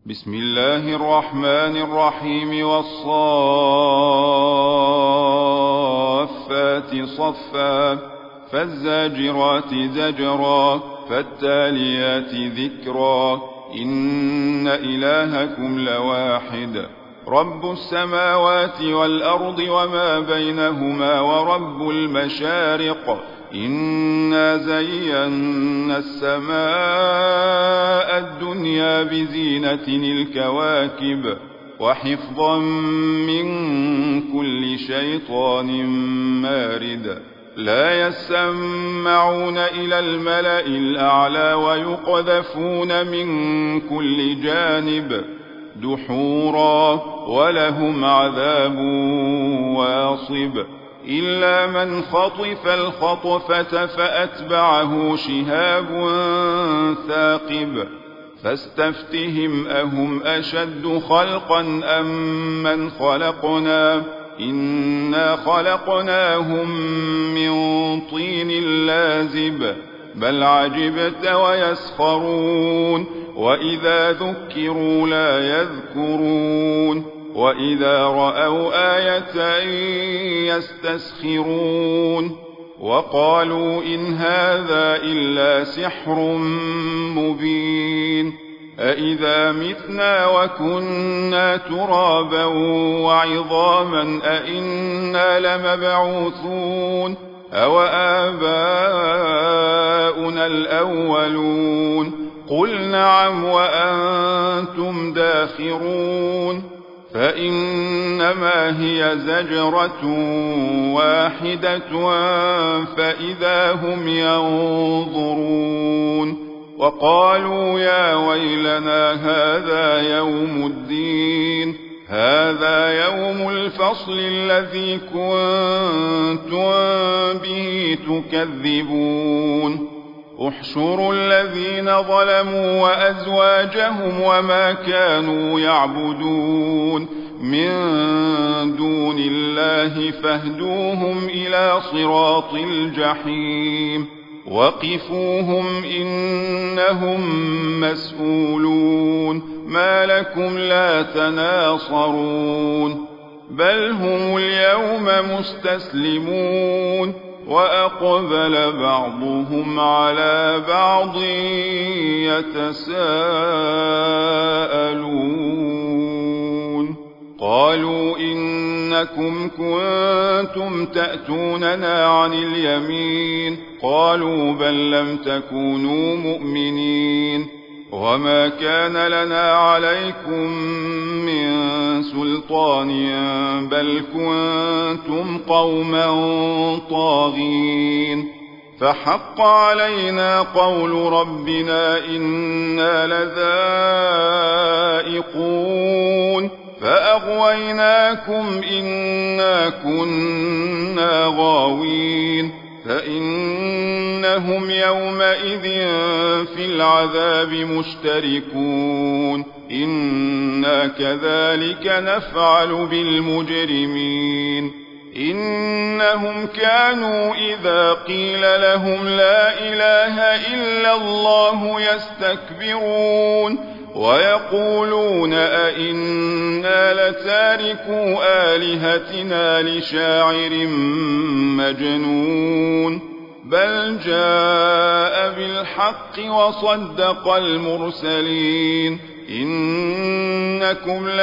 بسم الله الرحمن الرحيم والصافات صفا فالزاجرات زجرا فالتاليات ذكرا إن إلهكم لواحد رب السماوات والأرض وما بينهما ورب المشارق إنا زينا السماء الدنيا بزينة الكواكب وحفظا من كل شيطان مارد لا يسمعون إلى الملأ الأعلى ويقذفون من كل جانب دحورا ولهم عذاب واصب إلا من خطف الخطفة فأتبعه شهاب ثاقب فاستفتهم أهم أشد خلقا أم من خلقنا إنا خلقناهم من طين لازب بل عجبت ويسخرون وإذا ذكروا لا يذكرون وإذا رأوا آية يستسخرون وقالوا إن هذا إلا سحر مبين أإذا متنا وكنا ترابا وعظاما أإنا لمبعوثون أو آباؤنا الأولون قل نعم وأنتم داخرون فإنما هي زجرة واحدة فإذا هم ينظرون وقالوا يا ويلنا هذا يوم الدين هذا يوم الفصل الذي كنتم به تكذبون احشروا الذين ظلموا وأزواجهم وما كانوا يعبدون من دون الله فاهدوهم إلى صراط الجحيم وقفوهم إنهم مسؤولون ما لكم لا تناصرون بل هم اليوم مستسلمون وأقبل بعضهم على بعض يتساءلون قالوا إنكم كنتم تأتوننا عن اليمين قالوا بل لم تكونوا مؤمنين وما كان لنا عليكم من سلطان بل كنتم قوما طاغين فحق علينا قول ربنا إنا لذائقون فأغويناكم إنا كنا غاوين فإنهم يومئذ في العذاب مشتركون إنا كذلك نفعل بالمجرمين إنهم كانوا إذا قيل لهم لا إله إلا الله يستكبرون ويقولون أئنا لتاركو آلهتنا لشاعر مجنون بل جاء بالحق وصدق المرسلين إنكم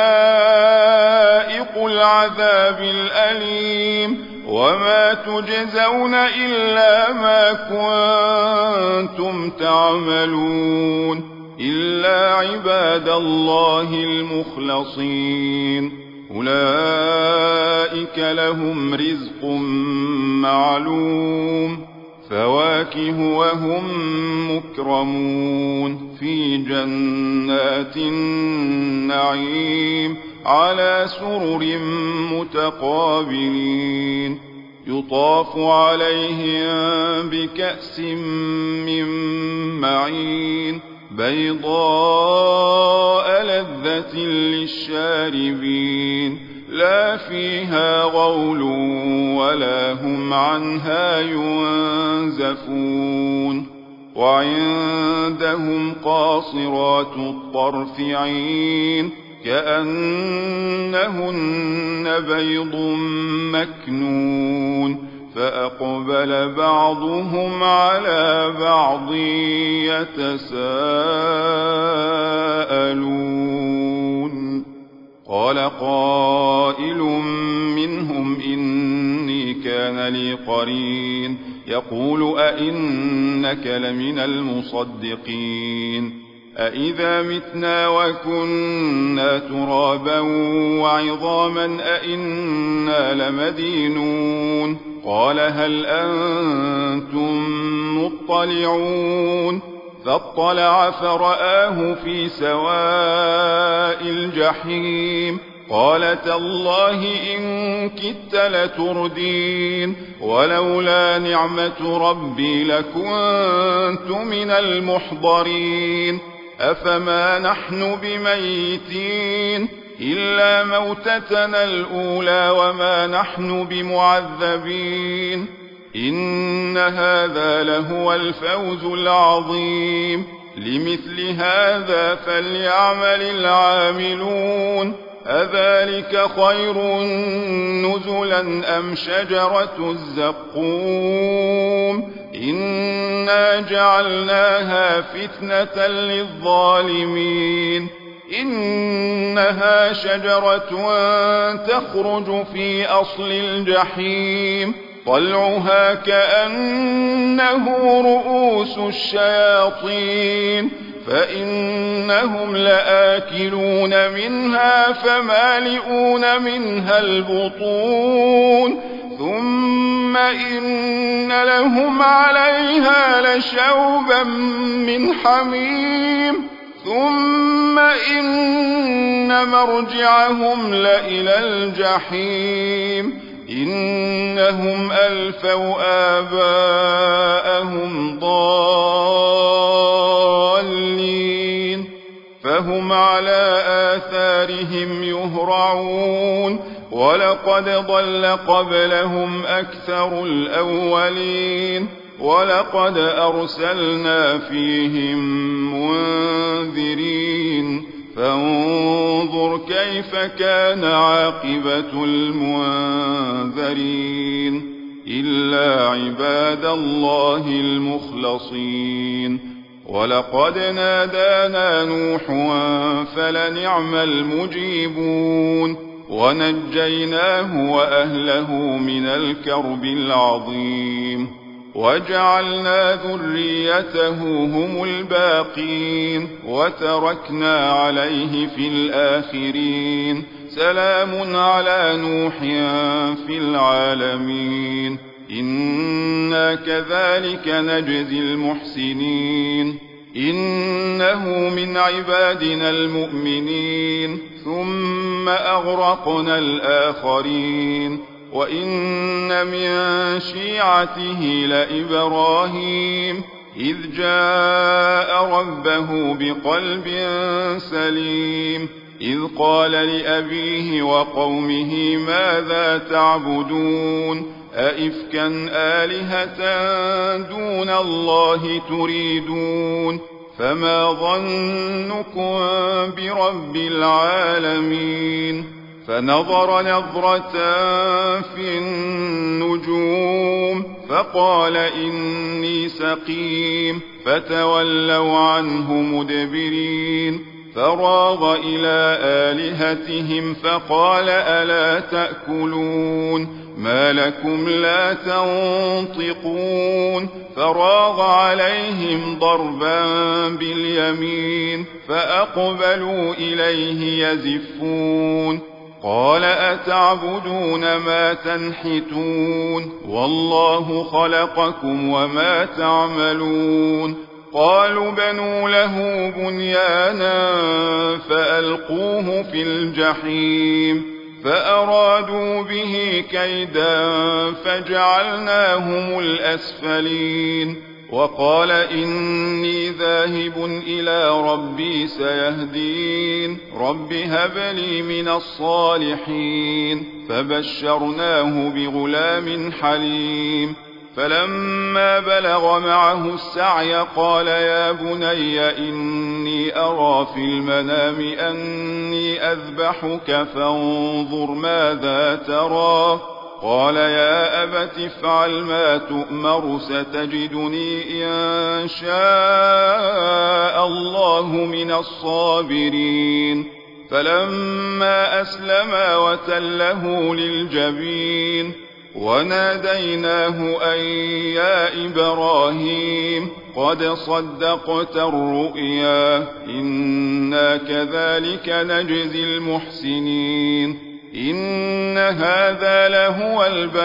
لذائق العذاب الأليم وما تجزون إلا ما كنتم تعملون إلا عباد الله المخلصين أولئك لهم رزق معلوم فواكه وهم مكرمون في جنات النعيم على سرر متقابلين يطاف عليهم بكأس من معين بيضاء لذة للشاربين لا فيها غول ولا هم عنها ينزفون وعندهم قاصرات الطرف عين كأنهن بيض مكنون فأقبل بعضهم على بعض يتساءلون قال قائل منهم إني كان لي قرين يقول أئنك لمن المصدقين أإذا متنا وكنا ترابا وعظاما أئنا لمدينون قال هل أنتم مطلعون فاطلع فرآه في سواء الجحيم قال تالله إن كدت لتردين ولولا نعمة ربي لكنت من المحضرين أفما نحن بميتين إلا موتتنا الأولى وما نحن بمعذبين إن هذا لهو الفوز العظيم لمثل هذا فليعمل العاملون أذلك خير نزلا أم شجرة الزقوم إنا جعلناها فتنة للظالمين إنها شجرة تخرج في أصل الجحيم طلعها كأنه رؤوس الشياطين فإنهم لآكلون منها فمالئون منها البطون ثم إن لهم عليها لشوبا من حميم ثم إن مرجعهم لإلى الجحيم إنهم ألفوا آباءهم ضالين فهم على آثارهم يهرعون ولقد ضل قبلهم أكثر الأولين ولقد أرسلنا فيهم منذرين فانظر كيف كان عاقبة المنذرين إلا عباد الله المخلصين ولقد نادانا نوح فلنعم المجيبون ونجيناه وأهله من الكرب العظيم وجعلنا ذريته هم الباقين وتركنا عليه في الآخرين سلام على نوح في العالمين إنا كذلك نجزي المحسنين إنه من عبادنا المؤمنين ثم أغرقنا الآخرين وإن من شيعته لإبراهيم إذ جاء ربه بقلب سليم إذ قال لأبيه وقومه ماذا تعبدون أئفكا آلهة دون الله تريدون فما ظنكم برب العالمين فنظر نظرة في النجوم فقال إني سقيم فتولوا عنه مدبرين فراغ إلى آلهتهم فقال ألا تأكلون ما لكم لا تنطقون فراغ عليهم ضربا باليمين فأقبلوا إليه يزفون قال أتعبدون ما تنحتون والله خلقكم وما تعملون قالوا بنوا له بنيانا فألقوه في الجحيم فأرادوا به كيدا فجعلناهم الأسفلين وقال إني ذاهب إلى ربي سيهدين رب هب لي من الصالحين فبشرناه بغلام حليم فلما بلغ معه السعي قال يا بني إني أرى في المنام أني أذبحك فانظر ماذا ترى. قال يا أبت افعل ما تؤمر ستجدني إن شاء الله من الصابرين. فلما أسلما وتله للجبين وناديناه أن يا إبراهيم قد صدقت الرؤيا إنا كذلك نجزي المحسنين إن هذا لهو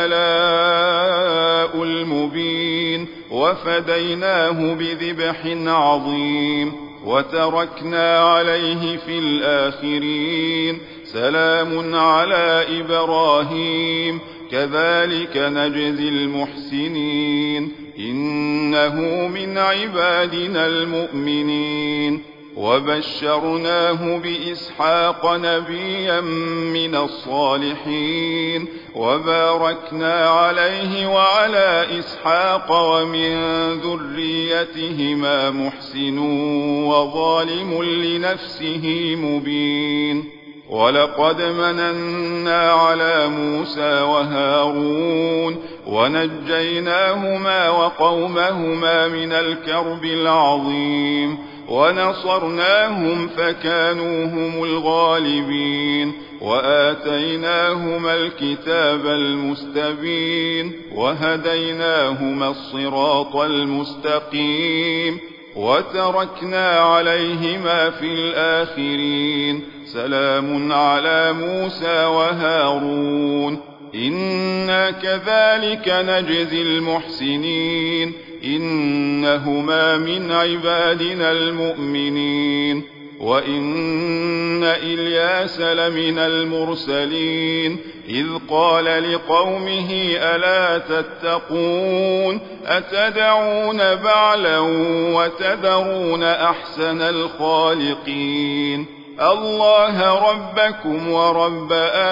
البلاء المبين وفديناه بذبح عظيم وتركنا عليه في الآخرين سلام على إبراهيم كذلك نجزي المحسنين إنه من عبادنا المؤمنين وبشرناه بإسحاق نبيا من الصالحين وباركنا عليه وعلى إسحاق ومن ذريتهما محسن وظالم لنفسه مبين ولقد مننا على موسى وهارون ونجيناهما وقومهما من الكرب العظيم ونصرناهم فكانوا هم الغالبين وآتيناهما الكتاب المستبين وهديناهما الصراط المستقيم وتركنا عليهما في الآخرين سلام على موسى وهارون إنا كذلك نجزي المحسنين إنهما من عبادنا المؤمنين وإن إلياس لمن المرسلين إذ قال لقومه ألا تتقون أتدعون بعلا وتذرون أحسن الخالقين الله ربكم ورب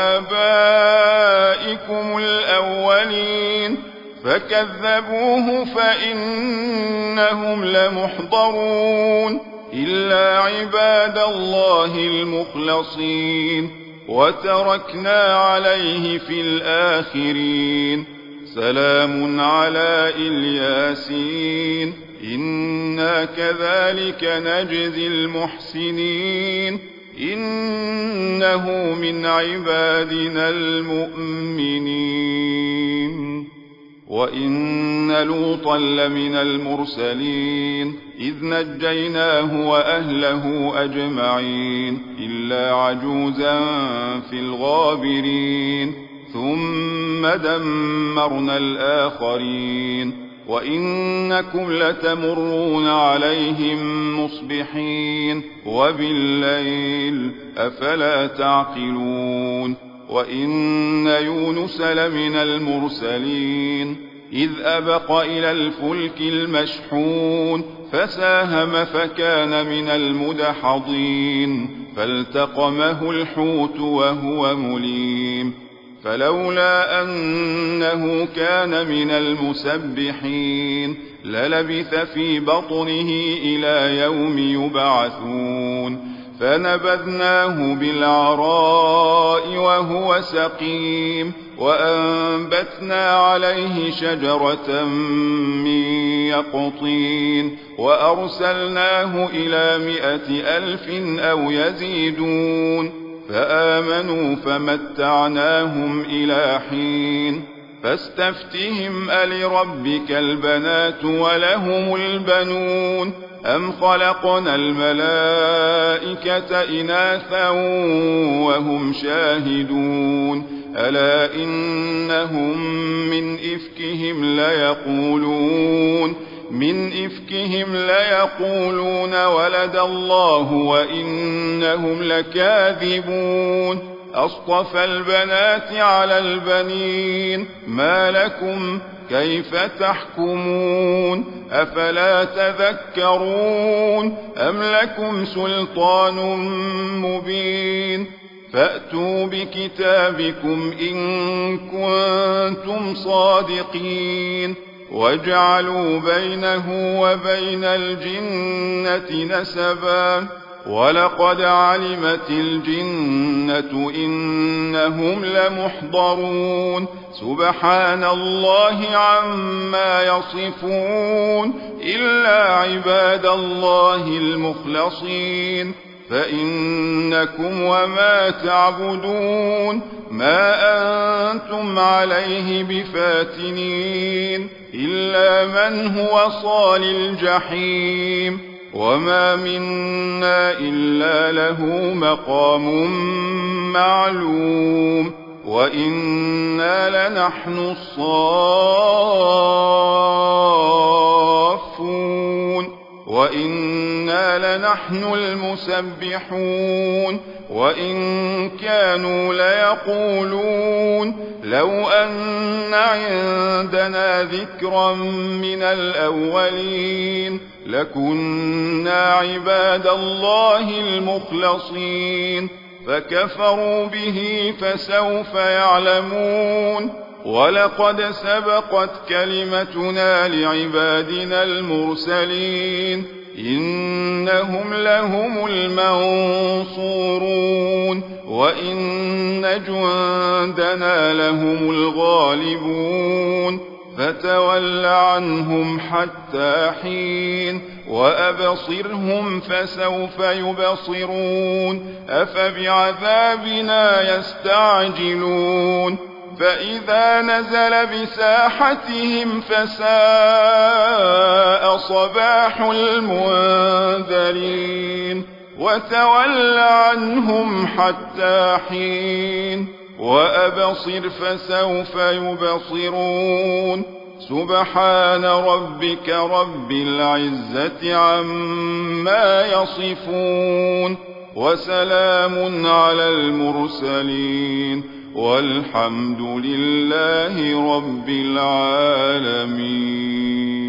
آبائكم الأولين فكذبوه فإنهم لمحضرون إلا عباد الله المخلصين وتركنا عليه في الآخرين سلام على الياسين إنا كذلك نجزي المحسنين إنه من عبادنا المؤمنين وإن لوطا لمن المرسلين إذ نجيناه وأهله أجمعين إلا عجوزا في الغابرين ثم دمرنا الآخرين وإنكم لتمرون عليهم مصبحين وبالليل أفلا تعقلون وإن يونس لمن المرسلين إذ أبق إلى الفلك المشحون فساهم فكان من المدحضين فالتقمه الحوت وهو مليم فلولا أنه كان من المسبحين للبث في بطنه إلى يوم يبعثون فنبذناه بالعراء وهو سقيم وأنبتنا عليه شجرة من يقطين وأرسلناه إلى 100,000 أو يزيدون فآمنوا فمتعناهم إلى حين فاستفتهم ألربك البنات ولهم البنون أم خلقنا الملائكة إناثا وهم شاهدون ألا إنهم من إفكهم ليقولون ولد الله وإنهم لكاذبون أصطفى البنات على البنين ما لكم كيف تحكمون أفلا تذكرون أم لكم سلطان مبين فأتوا بكتابكم إن كنتم صادقين وجعلوا بينه وبين الجنة نسبا ولقد علمت الجنة إنهم لمحضرون سبحان الله عما يصفون إلا عباد الله المخلصين فإنكم وما تعبدون ما أنتم عليه بفاتنين إلا من هو صال الجحيم وما منا إلا له مقام معلوم وإنا لنحن الصافون وإنا لنحن المسبحون وإن كانوا ليقولون لو أن عندنا ذكرا من الأولين لكنا عباد الله المخلصين فكفروا به فسوف يعلمون ولقد سبقت كلمتنا لعبادنا المرسلين إنهم لهم المنصورون وإن جندنا لهم الغالبون فتول عنهم حتى حين وأبصرهم فسوف يبصرون أفبعذابنا يستعجلون فإذا نزل بساحتهم فساء صباح المنذرين وتول عنهم حتى حين وأبصر فسوف يبصرون سبحان ربك رب العزة عما يصفون وسلام على المرسلين والحمد لله رب العالمين.